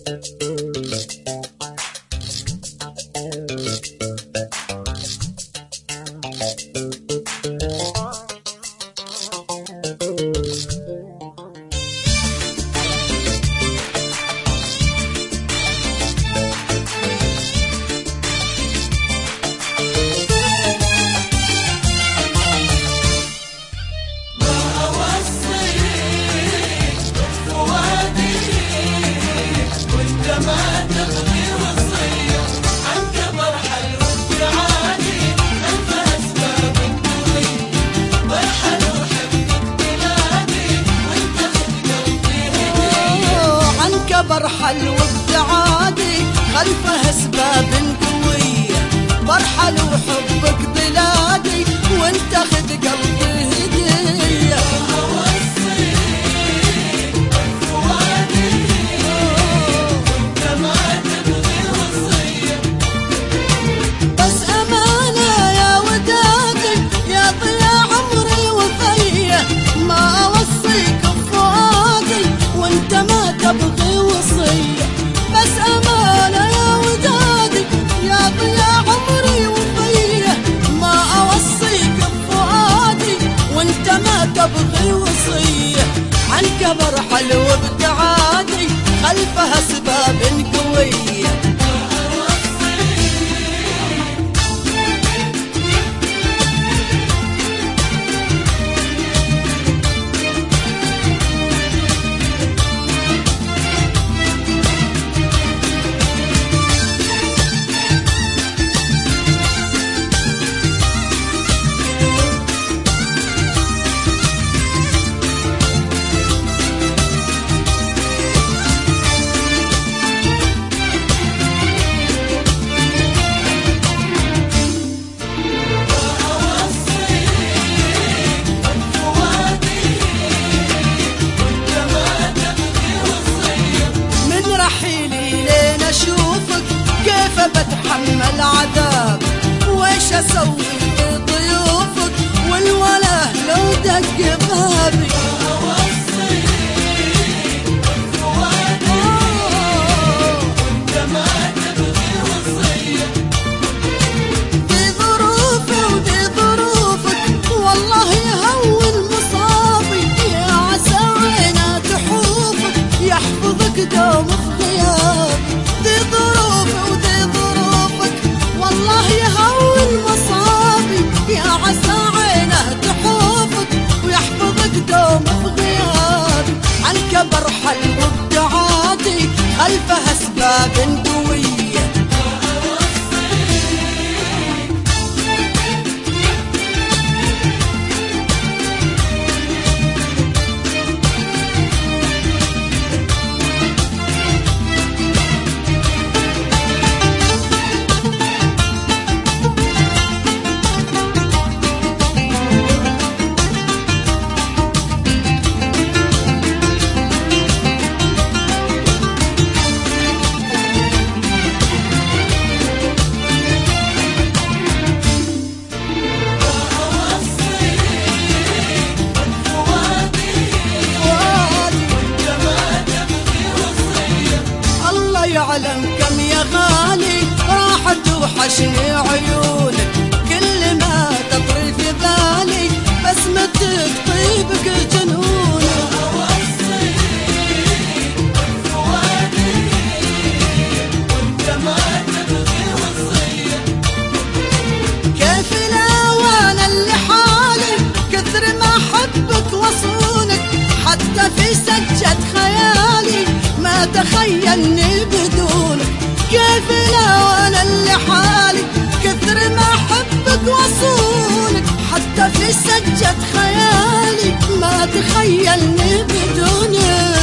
برحل وابتعادي خلفه اسباب قوية، برحل وحبك بلادي وانت خذ قلبي هدية. بس أمانة يا ودادي يا ضياء عمري وفيه، ما أوصيك بفؤادي وانت ما تبغي وصية. بس أمانة يا ودادي يا ضياء عمري وفيه، ما أوصيك بفؤادي وانت ما تبغي وصية. عنك برحل وابتعادي خلفها أسباب قوية. كيف بتحمل عذاب ويش اسوي بضيوفك والوله لو دق بابي. دي ظروفي ودي ظروفك والله يهون مصابي، يا عسى عينا تحوفك يحفظك دوم في غيابي. دي ظروفي ودي ظروفك والله يهون مصابي، يا عسى عينه تحوفك ويحفظك دوم في غيابي. عنك برحل وابتعادي خلفها اسباب قوية. يعلم كم يا غالي راح توحشني عيونك، كل ما تطري في بالي بسمتك طيبك جنونك. كيف لا وانا اللي حالي كثر ما حبك وصونك، حتى في سجة خيالي ما تخيلني بدونك. كيف لا وانا اللي حالي كثر ما حبك وصونك، حتى في سجة خيالي ما تخيلني بدونك.